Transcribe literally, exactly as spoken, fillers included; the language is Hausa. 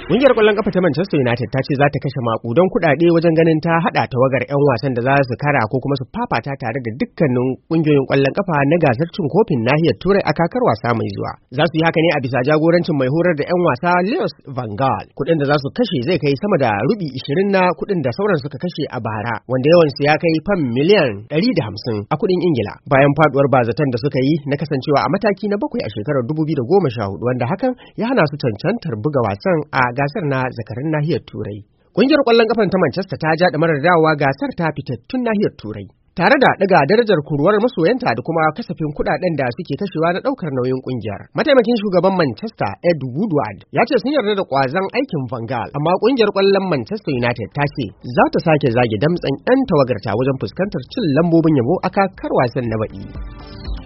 Ƙungiyar ƙwallon ƙafa ta Manchester United ta ce za ta kashe maƙudan kuɗaɗe wajen ganin ta haɗa tawagar 'yan wasan da za su kara ko kuma su fafata tare da dukkanin ƙungiyoyin ƙwallon ƙafa na gasar cin kofin nahiyar Turai a kakar wasa mai zuwa. Za su yi haka ne a bisa jagorancin mai horar da 'yan wasa Louis van Gaal. Kuɗin da za su kashe zai kai sama da rubi ishirin na kuɗin da sauran suka kashe a bara, wanda yawansu ya kai fam miliyan ɗari da hamsin a kuɗin Ingila. Bayan faduwar bazatan da suka yi na kasancewa a mataki na bakwai a shekarar dubu biyu da goma sha hudu, wanda hakan ya hana su cancantar buga wasan a gasar na zakarin nahiyar Turai. Ƙungiyar ƙwallon ƙafan ta Manchester ta ja marar dawowa gasar ta fitattun nahiyar Turai, tare da daga darajar kuruwar masoyanta da kuma kasafin kuɗaɗen da suke kashewa na ɗaukar nauyin ƙungiyar. Mataimakin shugaban Manchester Ed Woodward ya ce sun yarda da ƙwazon aikin Van Gaal, amma ƙungiyar ƙwallon Manchester United ta ce za ta sake zage damtsen 'yan tawagarta wajen fuskantar cin lambobin yabo a kakar wasan na baɗi.